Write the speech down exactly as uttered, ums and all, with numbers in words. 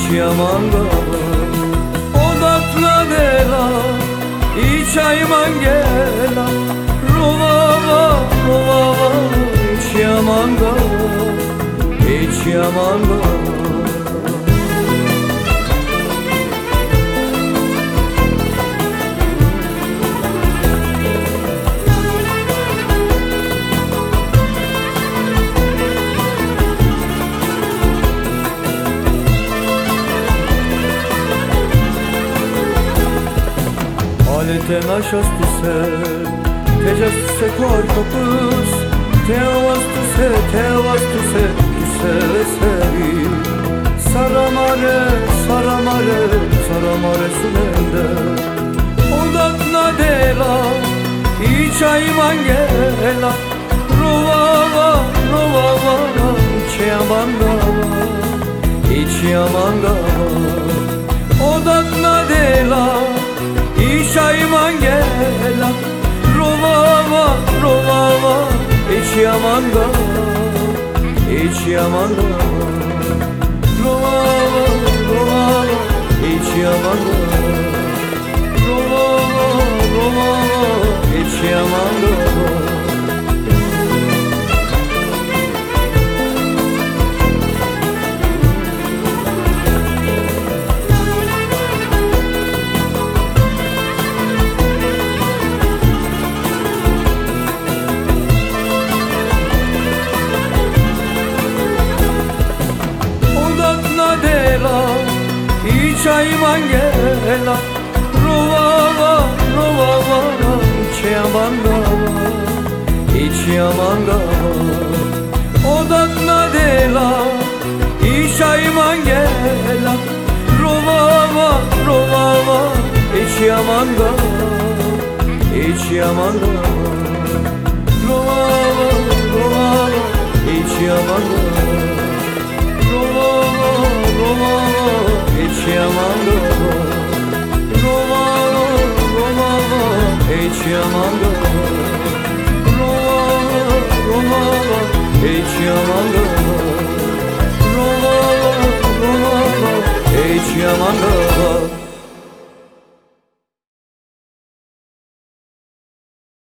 hiç yaman gala. Odakla dela, hiç ayman gela. Rovava, rovava, hiç yaman gala, hiç yaman gala. Aleten aşastüse, tecastüse koy kopuz. Teovastüse, teovastüse, küse sevi. Saramare, saramare, saramare sülende. Odakna dela, hiç ayman gela. Rovava, rovava, hiç yaman gala, hiç yaman gala. Odakna dela, hiç ayman gela. Rovava, rovava, hiç yaman gala, hiç yaman gala. Rovava, rovava, hiç yaman gala. Rovava, rovava, hiç yaman gala. Hiç ayman gela. Rovava, rovava, hiç yaman gala, hiç yaman gala. Odakna dela, hiç ayman gela. Rovava, rovava, hiç yaman gala, hiç yaman gala. Rovava, rovava, hiç yaman gala. Rovava, rovava, hiç yaman gala. Rovava, rovava, hiç yaman gala. Rovava, rovava, hiç yaman gala. Rovava, rovava, hiç yaman gala.